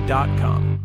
www.lifepetaluma.com.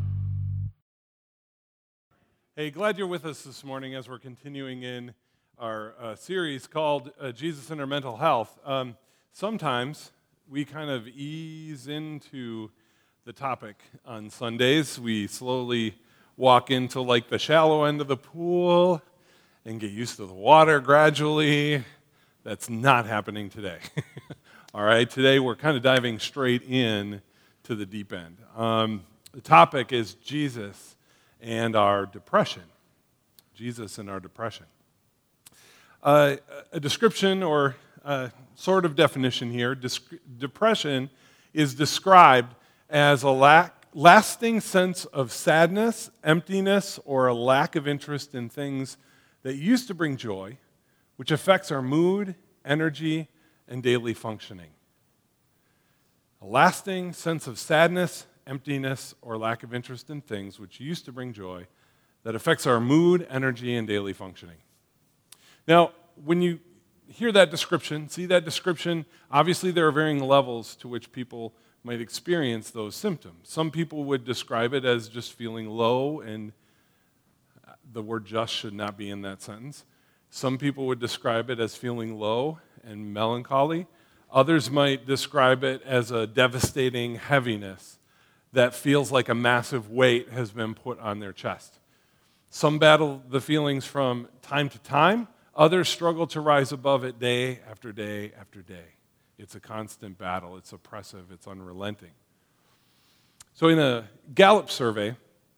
Hey, glad you're with us this morning as we're continuing in our series called Jesus and Our Mental Health. Sometimes we kind of ease into the topic on Sundays. We slowly walk into like the shallow end of the pool and get used to the water gradually. That's not happening today. All right, today we're kind of diving straight in to the deep end. The topic is Jesus and our depression. Jesus and our depression. A description or sort of definition here, depression is described as a lasting sense of sadness, emptiness, or a lack of interest in things that used to bring joy, which affects our mood, energy, and daily functioning. A lasting sense of sadness, emptiness, or lack of interest in things which used to bring joy that affects our mood, energy, and daily functioning. Now, when you hear that description, see that description, obviously there are varying levels to which people might experience those symptoms. Some people would describe it as just feeling low, and the word just should not be in that sentence. Some people would describe it as feeling low and melancholy. Others might describe it as a devastating heaviness that feels like a massive weight has been put on their chest. Some battle the feelings from time to time. Others struggle to rise above it day after day after day. It's a constant battle. It's oppressive. It's unrelenting. So in a Gallup survey,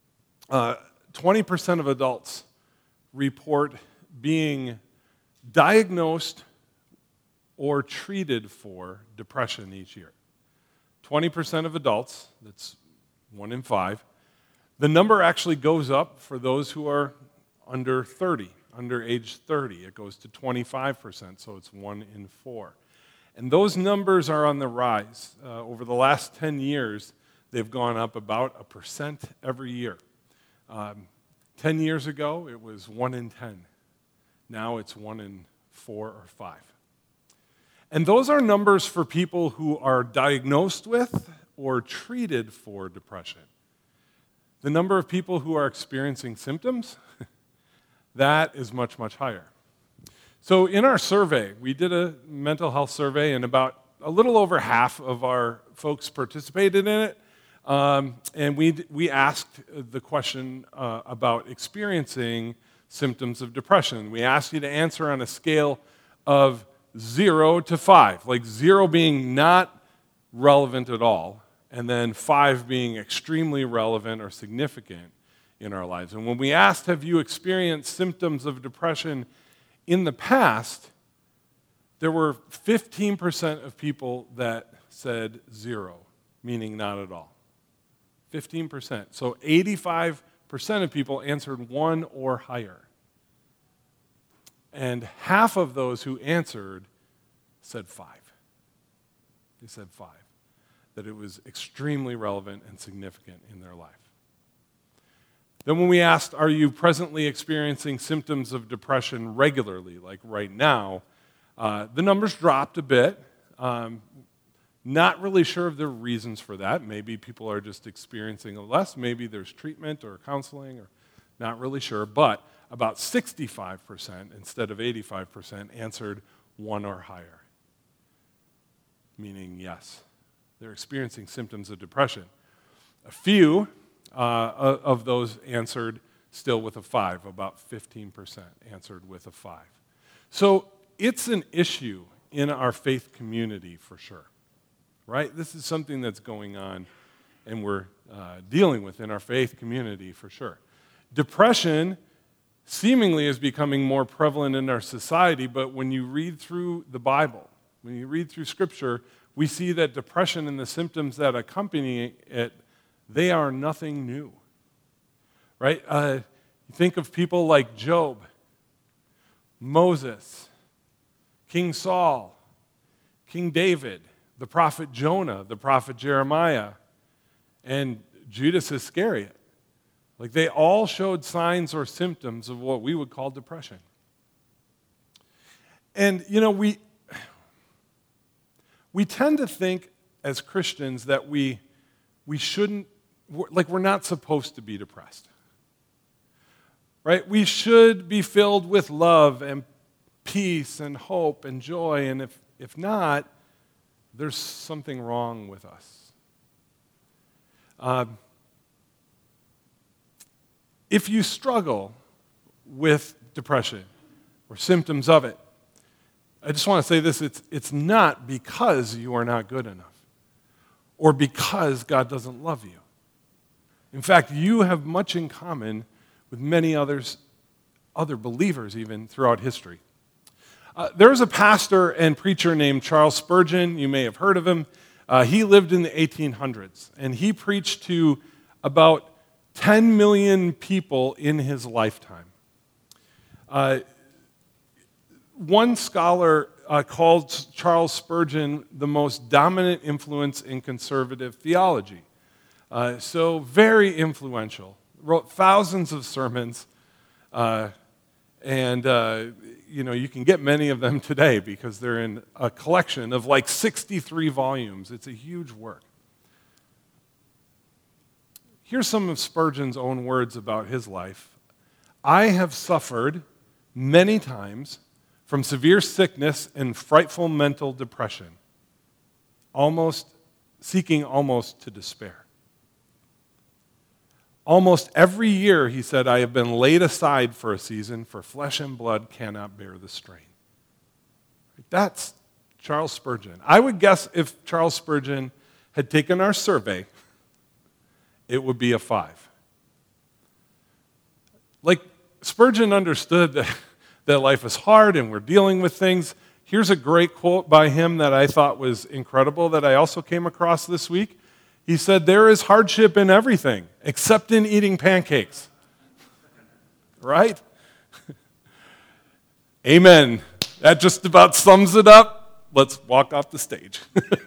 20% of adults report being diagnosed or treated for depression each year. 20% of adults, that's 1 in 5. The number actually goes up for those who are under 30, under age 30. It goes to 25%, so it's 1 in 4. And those numbers are on the rise. Over the last 10 years, they've gone up about 1% every year. 10 years ago, it was 1 in 10. Now it's 1 in 4 or 5. And those are numbers for people who are diagnosed with or treated for depression. The number of people who are experiencing symptoms, that is much, much higher. So in our survey, we did a mental health survey, and about a little over half of our folks participated in it. And we asked the question about experiencing symptoms of depression. We asked you to answer on a scale of 0 to 5, like 0 being not relevant at all, and then 5 being extremely relevant or significant in our lives. And when we asked, have you experienced symptoms of depression in the past, there were 15% of people that said 0, meaning not at all. 15%. So 85% of people answered 1 or higher. And half of those who answered said 5. They said 5. That it was extremely relevant and significant in their life. Then when we asked, are you presently experiencing symptoms of depression regularly, like right now, the numbers dropped a bit. Not really sure of the reasons for that. Maybe people are just experiencing less. Maybe there's treatment or counseling, or not really sure. But about 65% instead of 85% answered 1 or higher, meaning yes, they're experiencing symptoms of depression. A few of those answered still with a 5, about 15% answered with a 5. So it's an issue in our faith community for sure, right? This is something that's going on and we're dealing with in our faith community for sure. Depression seemingly is becoming more prevalent in our society, but when you read through the Bible, when you read through Scripture, we see that depression and the symptoms that accompany it, they are nothing new, right? Think of people like Job, Moses, King Saul, King David, the prophet Jonah, the prophet Jeremiah, and Judas Iscariot. Like they all showed signs or symptoms of what we would call depression. And, you know, we tend to think as Christians that we shouldn't we're not supposed to be depressed. Right? We should be filled with love and peace and hope and joy, and if not, there's something wrong with us. If you struggle with depression or symptoms of it, I just want to say this, it's not because you are not good enough or because God doesn't love you. In fact, you have much in common with many other believers even throughout history. There was a pastor and preacher named Charles Spurgeon. You may have heard of him. He lived in the 1800s, and he preached to about 10 million people in his lifetime. One scholar called Charles Spurgeon the most dominant influence in conservative theology. So very influential. Wrote thousands of sermons, and you can get many of them today because they're in a collection of like 63 volumes. It's a huge work. Here's some of Spurgeon's own words about his life. I have suffered many times from severe sickness and frightful mental depression, seeking almost to despair. Almost every year, he said, I have been laid aside for a season, for flesh and blood cannot bear the strain. That's Charles Spurgeon. I would guess if Charles Spurgeon had taken our survey, it would be a 5. Like, Spurgeon understood that life is hard and we're dealing with things. Here's a great quote by him that I thought was incredible that I also came across this week. He said, there is hardship in everything except in eating pancakes. Right? Amen. That just about sums it up. Let's walk off the stage.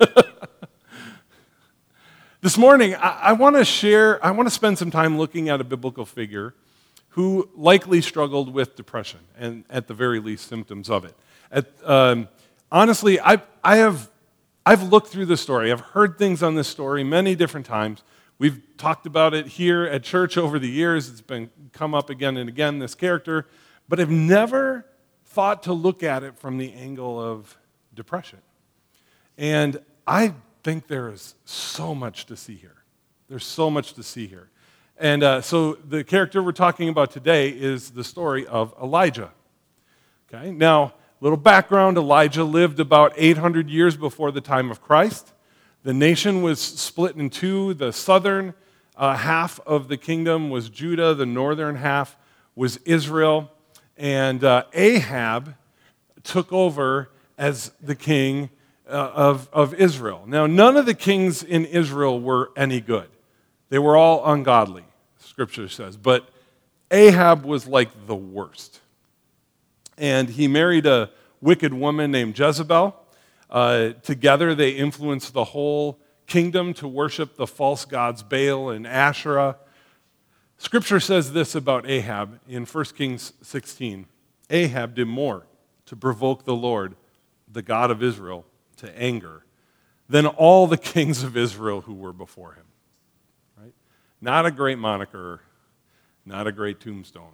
This morning, I want to spend some time looking at a biblical figure who likely struggled with depression and at the very least symptoms of it. Honestly, I've looked through the story. I've heard things on this story many different times. We've talked about it here at church over the years. It's been come up again and again, this character. But I've never thought to look at it from the angle of depression. And I think there is so much to see here. There's so much to see here. And so the character we're talking about today is the story of Elijah. Okay, now, little background, Elijah lived about 800 years before the time of Christ. The nation was split in two. The southern half of the kingdom was Judah. The northern half was Israel. And Ahab took over as the king of Israel. Now, none of the kings in Israel were any good. They were all ungodly, Scripture says. But Ahab was like the worst. And he married a wicked woman named Jezebel. Together, they influenced the whole kingdom to worship the false gods Baal and Asherah. Scripture says this about Ahab in 1 Kings 16. Ahab did more to provoke the Lord, the God of Israel, to anger than all the kings of Israel who were before him. Right? Not a great moniker, not a great tombstone.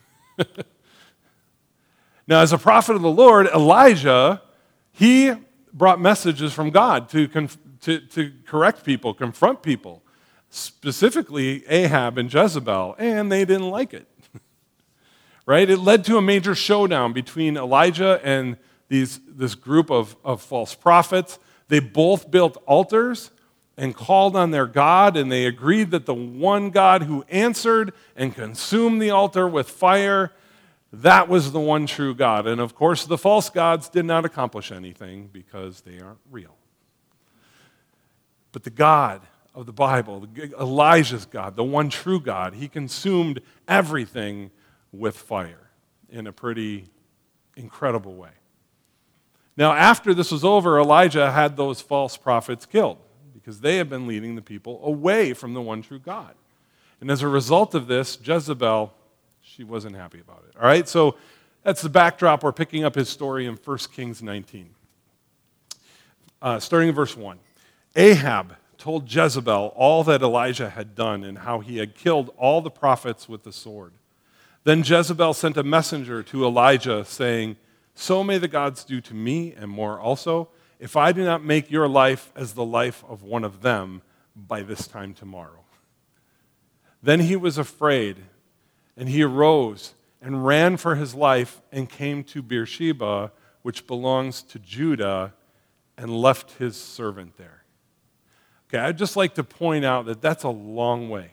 Now, as a prophet of the Lord, Elijah, he brought messages from God to correct people, confront people, specifically Ahab and Jezebel, and they didn't like it. Right? It led to a major showdown between Elijah and this group of false prophets. They both built altars and called on their God, and they agreed that the one God who answered and consumed the altar with fire, that was the one true God. And of course, the false gods did not accomplish anything because they aren't real. But the God of the Bible, Elijah's God, the one true God, he consumed everything with fire in a pretty incredible way. Now, after this was over, Elijah had those false prophets killed because they had been leading the people away from the one true God. And as a result of this, Jezebel, she wasn't happy about it. All right, so that's the backdrop. We're picking up his story in 1 Kings 19. Starting in verse 1. Ahab, told Jezebel all that Elijah had done and how he had killed all the prophets with the sword. Then Jezebel sent a messenger to Elijah saying, "So may the gods do to me and more also, if I do not make your life as the life of one of them by this time tomorrow." Then he was afraid, and he arose and ran for his life and came to Beersheba, which belongs to Judah, and left his servant there. Okay, I'd just like to point out that that's a long way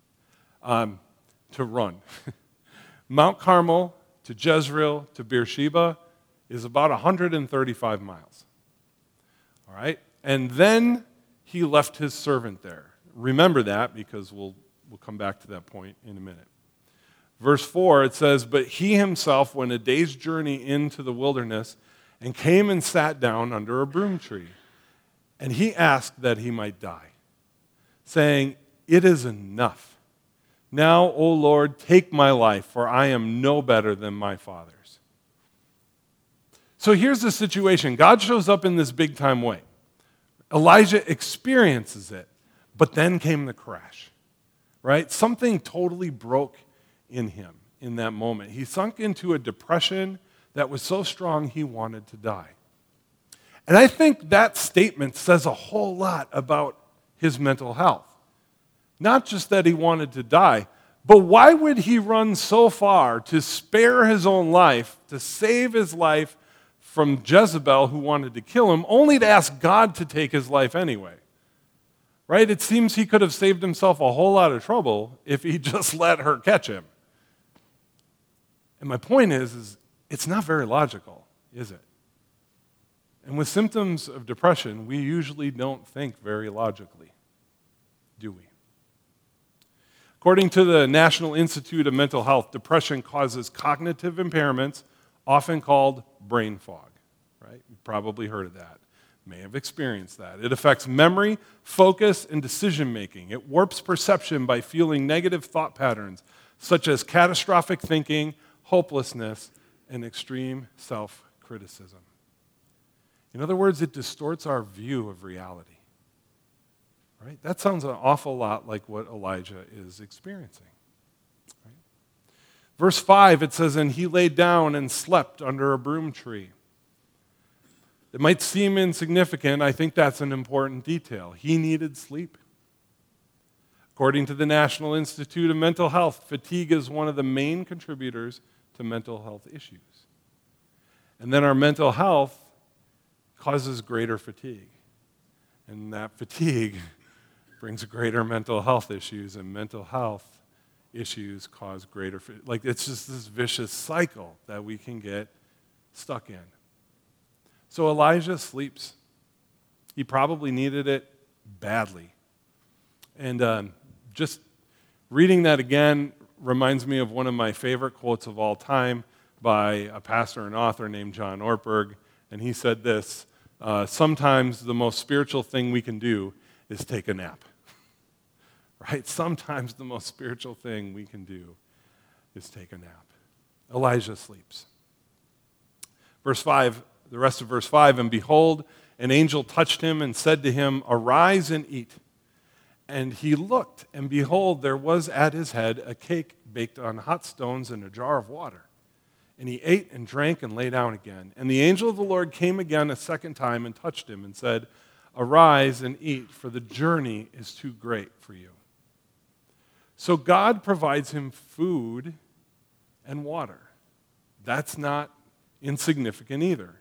to run. Mount Carmel to Jezreel to Beersheba is about 135 miles. All right? And then he left his servant there. Remember that because we'll come back to that point in a minute. Verse 4, it says, "But he himself went a day's journey into the wilderness and came and sat down under a broom tree. And he asked that he might die, saying, 'It is enough. Now, O Lord, take my life, for I am no better than my father's.'" So here's the situation. God shows up in this big-time way. Elijah experiences it, but then came the crash, right? Something totally broke in him in that moment. He sunk into a depression that was so strong he wanted to die. And I think that statement says a whole lot about his mental health. Not just that he wanted to die, but why would he run so far to spare his own life, to save his life from Jezebel who wanted to kill him, only to ask God to take his life anyway? Right? It seems he could have saved himself a whole lot of trouble if he just let her catch him. And my point is it's not very logical, is it? And with symptoms of depression, we usually don't think very logically, do we? According to the National Institute of Mental Health, depression causes cognitive impairments, often called brain fog, right? You've probably heard of that, may have experienced that. It affects memory, focus, and decision-making. It warps perception by fueling negative thought patterns, such as catastrophic thinking, hopelessness, and extreme self-criticism. In other words, it distorts our view of reality. Right? That sounds an awful lot like what Elijah is experiencing. Right? Verse 5, it says, "And he lay down and slept under a broom tree." It might seem insignificant. I think that's an important detail. He needed sleep. According to the National Institute of Mental Health, fatigue is one of the main contributors to mental health issues. And then our mental health causes greater fatigue. And that fatigue brings greater mental health issues, and mental health issues cause greater fatigue. Like, it's just this vicious cycle that we can get stuck in. So Elijah sleeps. He probably needed it badly. And just reading that again reminds me of one of my favorite quotes of all time by a pastor and author named John Ortberg. And he said this, "Sometimes the most spiritual thing we can do is take a nap." Right? Sometimes the most spiritual thing we can do is take a nap. Elijah sleeps. Verse 5, the rest of verse 5, "And behold, an angel touched him and said to him, 'Arise and eat.' And he looked, and behold, there was at his head a cake baked on hot stones and a jar of water. And he ate and drank and lay down again. And the angel of the Lord came again a second time and touched him and said, 'Arise and eat, for the journey is too great for you.'" So God provides him food and water. That's not insignificant either.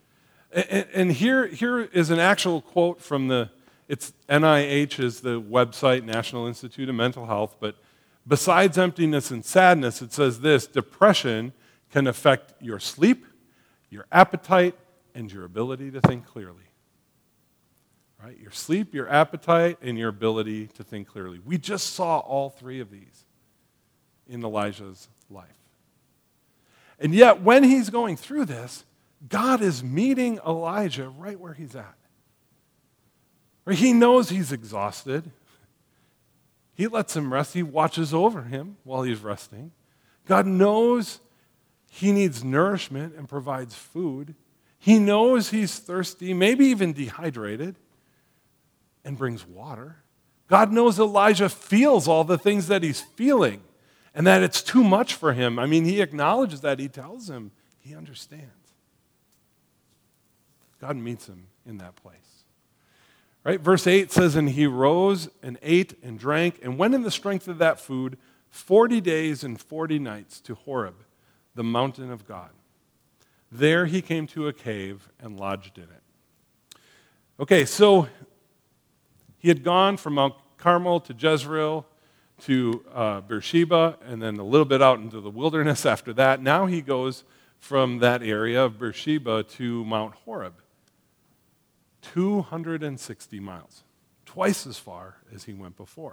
And here is an actual quote from it's NIH is the website, National Institute of Mental Health, but besides emptiness and sadness, it says this: "Depression can affect your sleep, your appetite, and your ability to think clearly." Right? Your sleep, your appetite, and your ability to think clearly. We just saw all three of these in Elijah's life. And yet, when he's going through this, God is meeting Elijah right where he's at. Right? He knows he's exhausted. He lets him rest. He watches over him while he's resting. God knows he needs nourishment and provides food. He knows he's thirsty, maybe even dehydrated. and brings water. God knows Elijah feels all the things that he's feeling and that it's too much for him. I mean, he acknowledges that. He tells him he understands. God meets him in that place. Right? Verse 8 says, and he rose and ate and drank and went in the strength of that food 40 days and 40 nights to Horeb, the mountain of God. There he came to a cave and lodged in it. Okay, so he had gone from Mount Carmel to Jezreel to Beersheba and then a little bit out into the wilderness after that. Now he goes from that area of Beersheba to Mount Horeb. 260 miles, twice as far as he went before.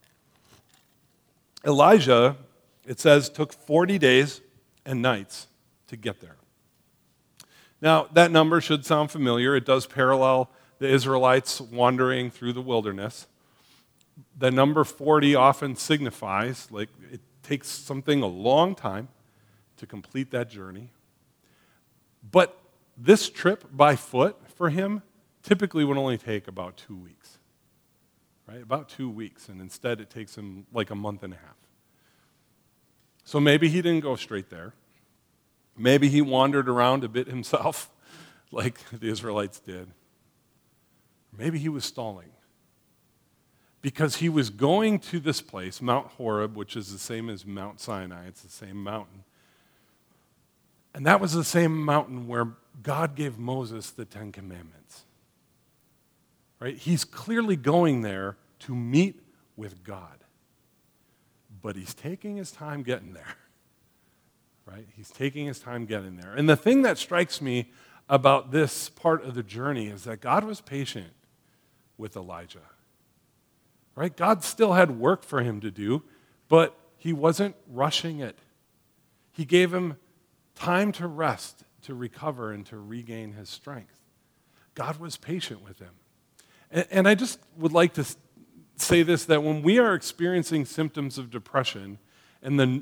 Elijah, it says, took 40 days and nights to get there. Now, that number should sound familiar. It does parallel the Israelites wandering through the wilderness. The number 40 often signifies, like, it takes something a long time to complete that journey. But this trip by foot for him typically would only take about 2 weeks, right? About 2 weeks, and instead it takes him like a month and a half. So maybe he didn't go straight there. Maybe he wandered around a bit himself, like the Israelites did. Maybe he was stalling because he was going to this place, Mount Horeb, which is the same as Mount Sinai. It's the same mountain. And that was the same mountain where God gave Moses the Ten Commandments. Right? He's clearly going there to meet with God. But he's taking his time getting there. Right? He's taking his time getting there. And the thing that strikes me about this part of the journey is that God was patient with Elijah. Right? God still had work for him to do, but he wasn't rushing it. He gave him time to rest, to recover, and to regain his strength. God was patient with him. And I just would like to say this, that when we are experiencing symptoms of depression and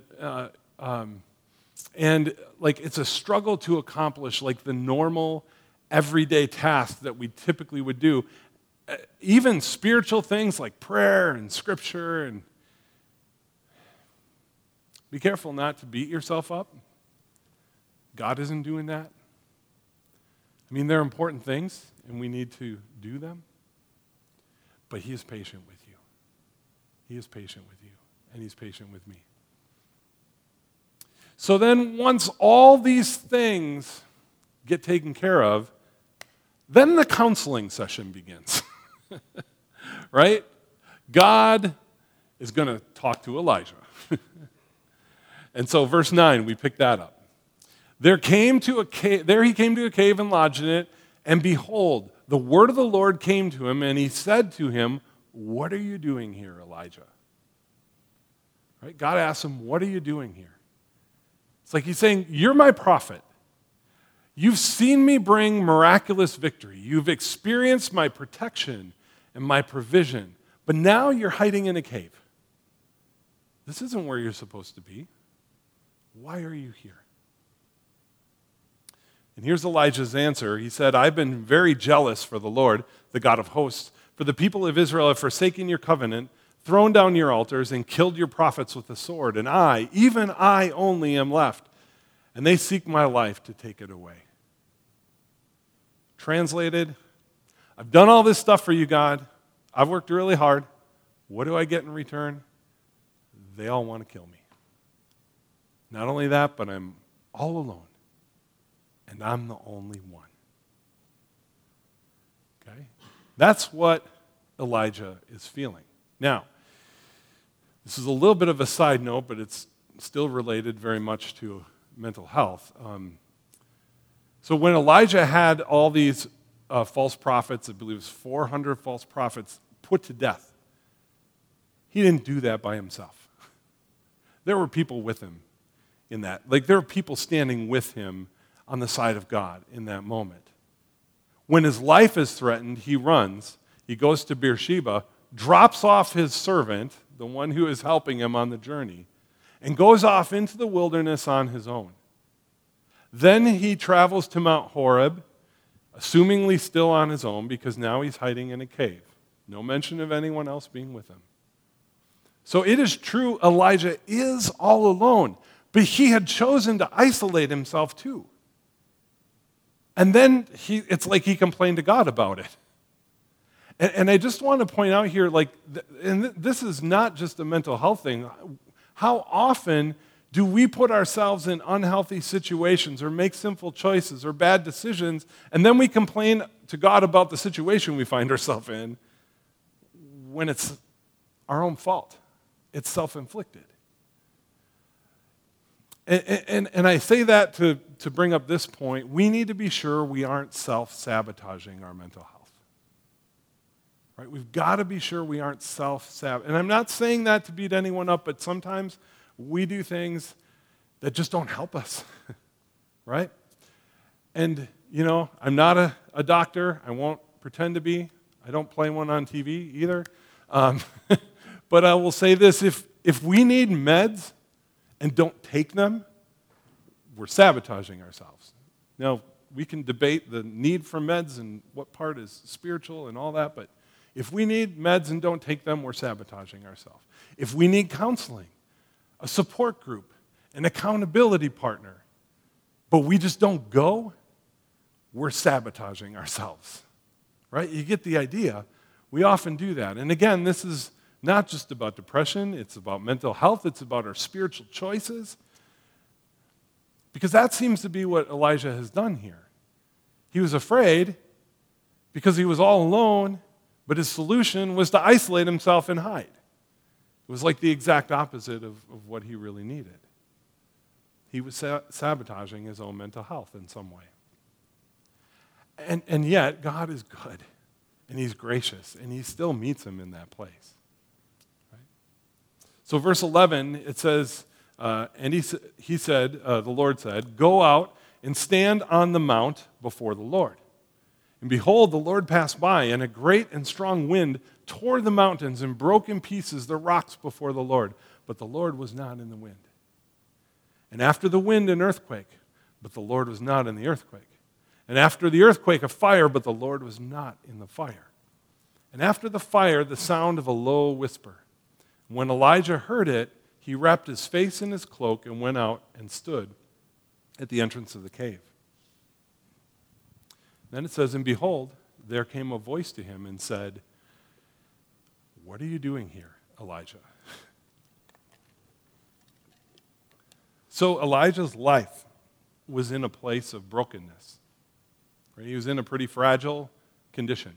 it's a struggle to accomplish like the normal everyday tasks that we typically would do, even spiritual things like prayer and scripture, and be careful not to beat yourself up. God isn't doing that. I mean, they're important things and we need to do them. But he is patient with you. He is patient with you, and he's patient with me. So then once all these things get taken care of, then the counseling session begins. Right? God is going to talk to Elijah. And so verse 9, we pick that up. There he came to a cave and lodged in it, and behold, the word of the Lord came to him, and he said to him, what are you doing here, Elijah? Right? God asks him, what are you doing here? It's like he's saying, you're my prophet. You've seen me bring miraculous victory. You've experienced my protection and my provision. But now you're hiding in a cave. This isn't where you're supposed to be. Why are you here? And here's Elijah's answer. He said, I've been very jealous for the Lord, the God of hosts, for the people of Israel have forsaken your covenant, thrown down your altars, and killed your prophets with the sword. And I, even I only am left, and they seek my life to take it away. Translated, I've done all this stuff for you, God. I've worked really hard. What do I get in return? They all want to kill me. Not only that, but I'm all alone. And I'm the only one. Okay? That's what Elijah is feeling. Now, this is a little bit of a side note, but it's still related very much to mental health. So when Elijah had all these false prophets, I believe it was 400 false prophets, put to death, he didn't do that by himself. There were people with him in that. Like, there were people standing with him on the side of God in that moment. When his life is threatened, he runs. He goes to Beersheba, drops off his servant, the one who is helping him on the journey, and goes off into the wilderness on his own. Then he travels to Mount Horeb, assumingly still on his own, because now he's hiding in a cave, No mention of anyone else being with him. So it is true Elijah is all alone, but he had chosen to isolate himself too. And then it's like he complained to God about it. And I just want to point out here, this is not just a mental health thing. How often do we put ourselves in unhealthy situations or make sinful choices or bad decisions, and then we complain to God about the situation we find ourselves in when it's our own fault? It's self-inflicted. And I say that to bring up this point. We need to be sure we aren't self-sabotaging our mental health. Right? We've got to be sure we aren't self-sabotaging. And I'm not saying that to beat anyone up, but sometimes we do things that just don't help us. Right? And, I'm not a doctor. I won't pretend to be. I don't play one on TV either. But I will say this, if we need meds and don't take them, we're sabotaging ourselves. Now, we can debate the need for meds and what part is spiritual and all that, but if we need meds and don't take them, we're sabotaging ourselves. If we need counseling, a support group, an accountability partner, but we just don't go, we're sabotaging ourselves. Right? You get the idea. We often do that. And again, this is not just about depression, it's about mental health, it's about our spiritual choices. Because that seems to be what Elijah has done here. He was afraid because he was all alone, but his solution was to isolate himself and hide. It was like the exact opposite of what he really needed. He was sabotaging his own mental health in some way. And yet, God is good, and he's gracious, and he still meets him in that place. Right? So verse 11, it says, and he said, the Lord said, "Go out and stand on the mount before the Lord." And behold, the Lord passed by, and a great and strong wind tore the mountains and broke in pieces the rocks before the Lord. But the Lord was not in the wind. And after the wind, an earthquake, but the Lord was not in the earthquake. And after the earthquake, a fire, but the Lord was not in the fire. And after the fire, the sound of a low whisper. When Elijah heard it, he wrapped his face in his cloak and went out and stood at the entrance of the cave. Then it says, and behold, there came a voice to him and said, "What are you doing here, Elijah?" So Elijah's life was in a place of brokenness. Right? He was in a pretty fragile condition.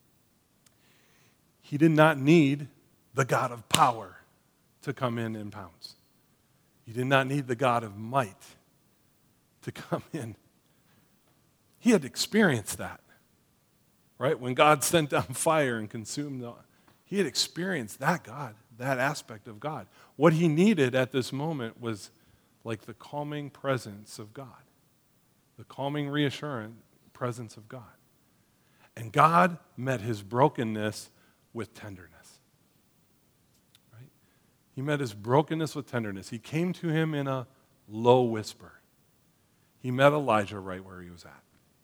He did not need the God of power to come in and pounce. He did not need the God of might to come in. He had experienced that, right? When God sent down fire and consumed he had experienced that God, that aspect of God. What he needed at this moment was like the calming presence of God, the calming, reassuring presence of God. And God met his brokenness with tenderness. Right? He met his brokenness with tenderness. He came to him in a low whisper. He met Elijah right where he was at.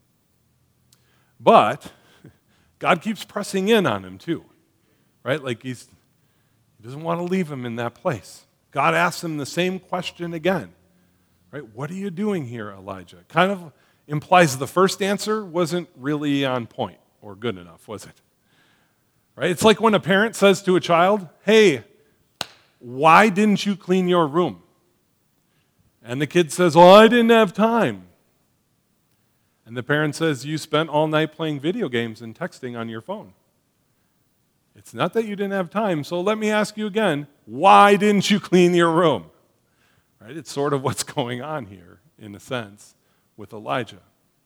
But God keeps pressing in on him too, right? Like he doesn't want to leave him in that place. God asks him the same question again, right? What are you doing here, Elijah? Kind of implies the first answer wasn't really on point or good enough, was it? Right? It's like when a parent says to a child, "Hey, why didn't you clean your room?" And the kid says, "Well, I didn't have time." And the parent says, "You spent all night playing video games and texting on your phone. It's not that you didn't have time, so let me ask you again, why didn't you clean your room?" Right? It's sort of what's going on here, in a sense, with Elijah.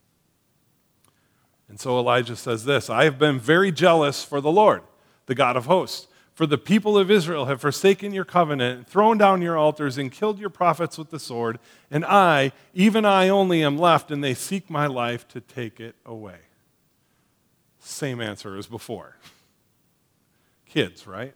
And so Elijah says this, "I have been very jealous for the Lord, the God of hosts. For the people of Israel have forsaken your covenant, thrown down your altars, and killed your prophets with the sword. And I, even I only, am left, and they seek my life to take it away." Same answer as before. Kids, right?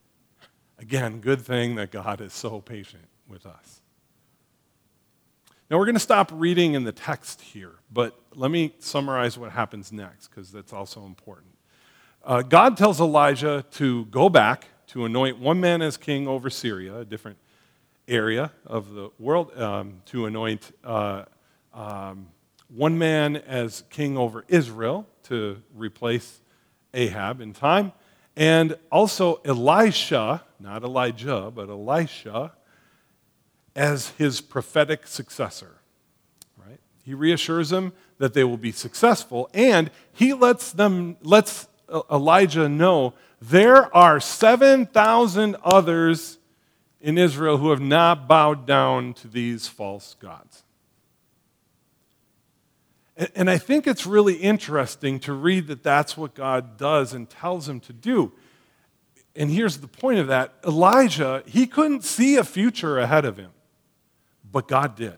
Again, good thing that God is so patient with us. Now we're going to stop reading in the text here, but let me summarize what happens next, because that's also important. God tells Elijah to go back to anoint one man as king over Syria, a different area of the world, to anoint one man as king over Israel to replace Ahab in time, and also Elisha, not Elijah, but Elisha, as his prophetic successor. Right? He reassures them that they will be successful, and he lets Elijah know there are 7,000 others in Israel who have not bowed down to these false gods. And I think it's really interesting to read that that's what God does and tells him to do. And here's the point of that. Elijah, he couldn't see a future ahead of him, but God did.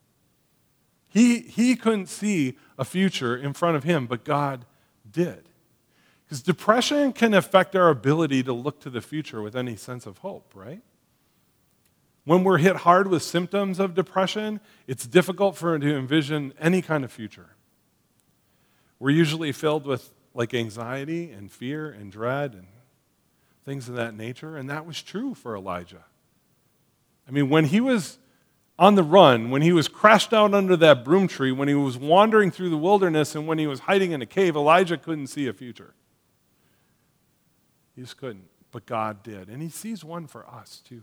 He couldn't see a future in front of him, but God did. Because depression can affect our ability to look to the future with any sense of hope, right? When we're hit hard with symptoms of depression, it's difficult for us to envision any kind of future. We're usually filled with anxiety and fear and dread and things of that nature, and that was true for Elijah. I mean, when he was on the run, when he was crashed out under that broom tree, when he was wandering through the wilderness, and when he was hiding in a cave, Elijah couldn't see a future. He just couldn't, but God did, and he sees one for us too.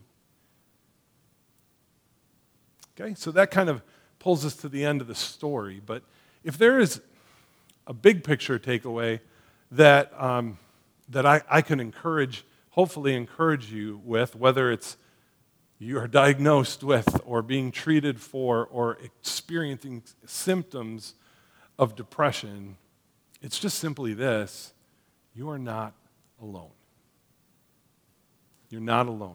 Okay, so that kind of pulls us to the end of the story. But if there is a big picture takeaway that I can hopefully encourage you with, whether it's you are diagnosed with or being treated for or experiencing symptoms of depression, it's just simply this: you are not alone. You're not alone.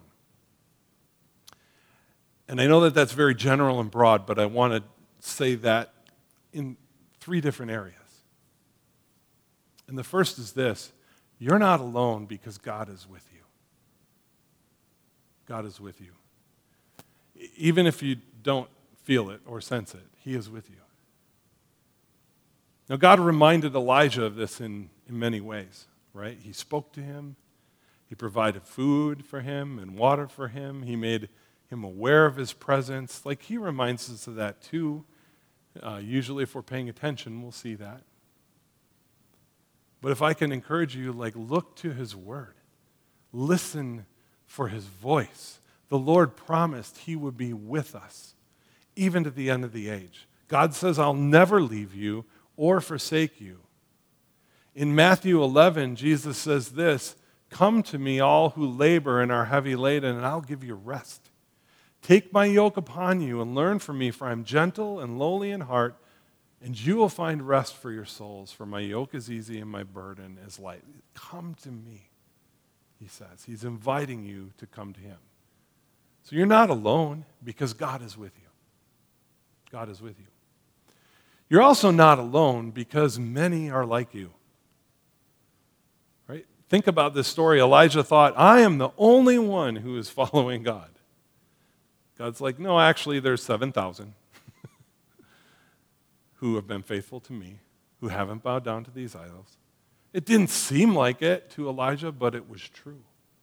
And I know that that's very general and broad, but I want to say that in 3 different areas. And the first is this: you're not alone because God is with you. God is with you. Even if you don't feel it or sense it, He is with you. Now, God reminded Elijah of this in many ways, right? He spoke to him. He provided food for him and water for him. He made him aware of his presence. He reminds us of that too. Usually if we're paying attention, we'll see that. But if I can encourage you, look to his word. Listen for his voice. The Lord promised he would be with us, even to the end of the age. God says, I'll never leave you or forsake you. In Matthew 11, Jesus says this: come to me, all who labor and are heavy laden, and I'll give you rest. Take my yoke upon you and learn from me, for I am gentle and lowly in heart, and you will find rest for your souls, for my yoke is easy and my burden is light. Come to me, he says. He's inviting you to come to him. So you're not alone because God is with you. God is with you. You're also not alone because many are like you. Right? Think about this story. Elijah thought, I am the only one who is following God. God's like, no, actually, there's 7,000 who have been faithful to me, who haven't bowed down to these idols. It didn't seem like it to Elijah, but it was true.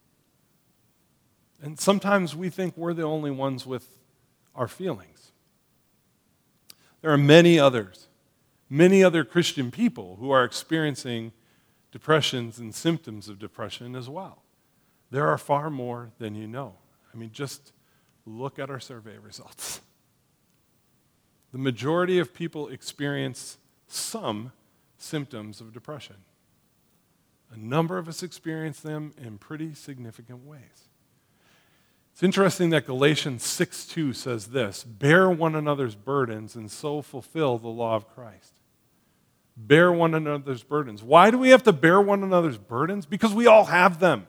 And sometimes we think we're the only ones with our feelings. There are many other Christian people who are experiencing depressions and symptoms of depression as well. There are far more than you know. I mean, just look at our survey results. The majority of people experience some symptoms of depression. A number of us experience them in pretty significant ways. It's interesting that Galatians 6:2 says this: bear one another's burdens and so fulfill the law of Christ. Bear one another's burdens. Why do we have to bear one another's burdens? Because we all have them.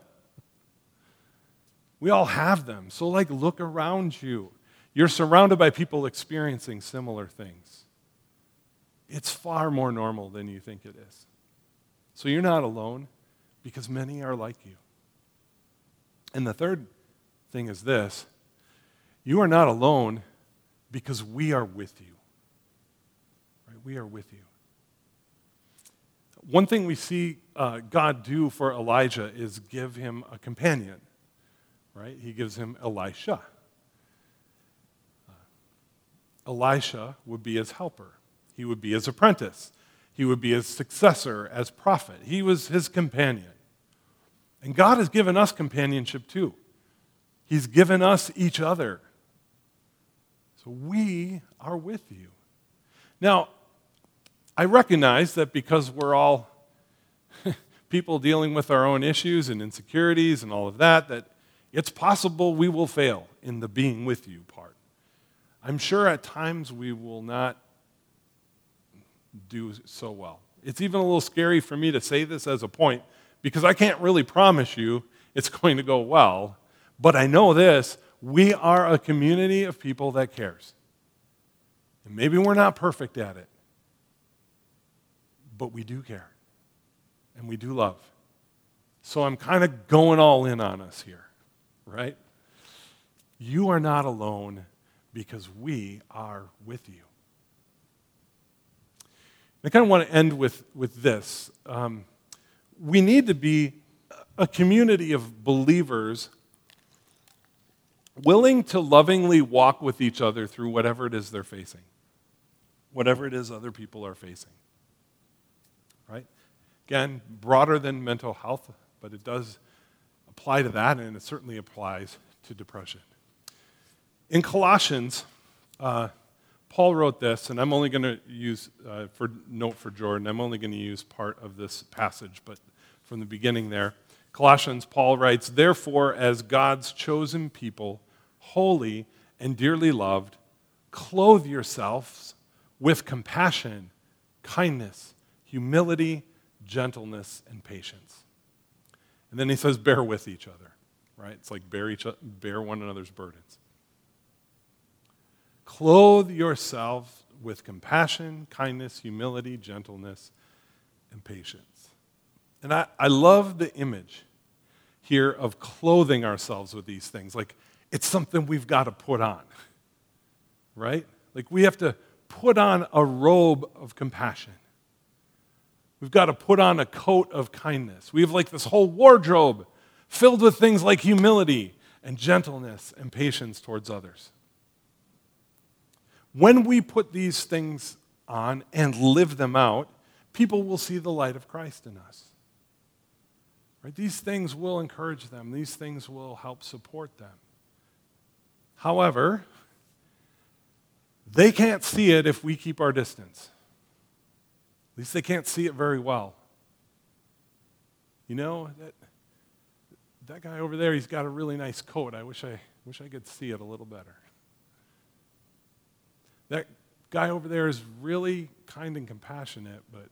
We all have them. So look around you. You're surrounded by people experiencing similar things. It's far more normal than you think it is. So you're not alone because many are like you. And the third thing is this: you are not alone because we are with you. Right? We are with you. One thing we see God do for Elijah is give him a companion. Right? He gives him Elisha. Elisha would be his helper. He would be his apprentice. He would be his successor as prophet. He was his companion. And God has given us companionship too. He's given us each other. So we are with you. Now, I recognize that because we're all people dealing with our own issues and insecurities and all of that, that it's possible we will fail in the being with you part. I'm sure at times we will not do so well. It's even a little scary for me to say this as a point because I can't really promise you it's going to go well, but I know this, we are a community of people that cares. And maybe we're not perfect at it, but we do care, and we do love. So I'm kind of going all in on us here, right? You are not alone because we are with you. I kind of want to end with this. We need to be a community of believers willing to lovingly walk with each other through whatever it is they're facing, whatever it is other people are facing. Right? Again, broader than mental health, but it does apply to that, and it certainly applies to depression. In Colossians, Paul wrote this, and I'm only going to use, for note for Jordan, I'm only going to use part of this passage, but from the beginning there. Colossians, Paul writes, "Therefore, as God's chosen people, holy and dearly loved, clothe yourselves with compassion, kindness, humility, gentleness, and patience." And then he says, bear with each other, right? It's like bear one another's burdens. Clothe yourselves with compassion, kindness, humility, gentleness, and patience. And I love the image here of clothing ourselves with these things. Like, it's something we've got to put on, right? Like, we have to put on a robe of compassion. We've got to put on a coat of kindness. We have like this whole wardrobe filled with things like humility and gentleness and patience towards others. When we put these things on and live them out, people will see the light of Christ in us. Right? These things will encourage them. These things will help support them. However, they can't see it if we keep our distance. At least they can't see it very well. You know, that guy over there, he's got a really nice coat. I wish I could see it a little better. That guy over there is really kind and compassionate, but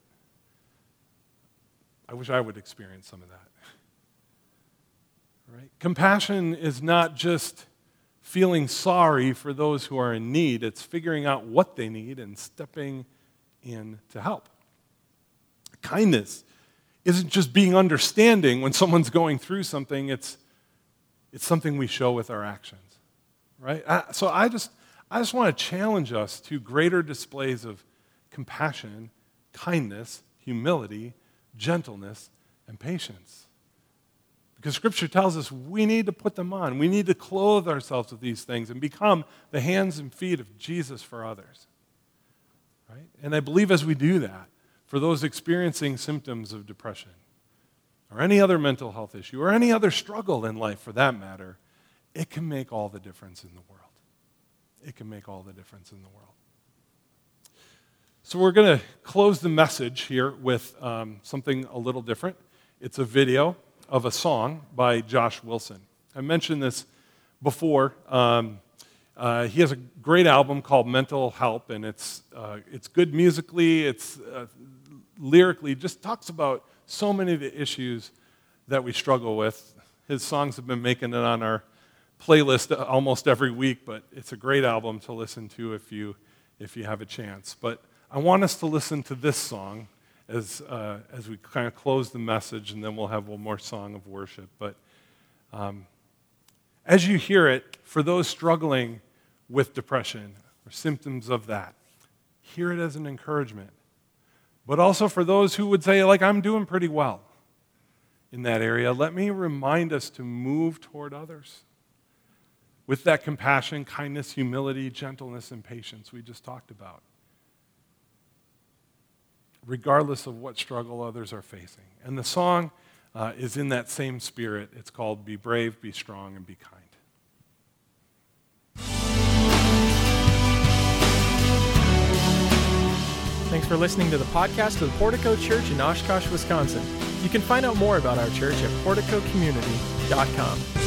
I wish I would experience some of that. Right? Compassion is not just feeling sorry for those who are in need. It's figuring out what they need and stepping in to help. Kindness isn't just being understanding when someone's going through something. It's something we show with our actions. Right? So I just want to challenge us to greater displays of compassion, kindness, humility, gentleness, and patience. Because Scripture tells us we need to put them on. We need to clothe ourselves with these things and become the hands and feet of Jesus for others. Right? And I believe as we do that, for those experiencing symptoms of depression or any other mental health issue or any other struggle in life for that matter, it can make all the difference in the world. It can make all the difference in the world. So we're going to close the message here with something a little different. It's a video of a song by Josh Wilson. I mentioned this before. He has a great album called Mental Help, and it's good musically. It's lyrically just talks about so many of the issues that we struggle with. His songs have been making it on our playlist almost every week, but it's a great album to listen to if you have a chance. But I want us to listen to this song as we kind of close the message, and then we'll have one more song of worship. But as you hear it, for those struggling with depression, or symptoms of that, hear it as an encouragement. But also for those who would say, like, I'm doing pretty well in that area, let me remind us to move toward others with that compassion, kindness, humility, gentleness, and patience we just talked about, regardless of what struggle others are facing. And the song is in that same spirit. It's called Be Brave, Be Strong, and Be Kind. Thanks for listening to the podcast of the Portico Church in Oshkosh, Wisconsin. You can find out more about our church at porticocommunity.com.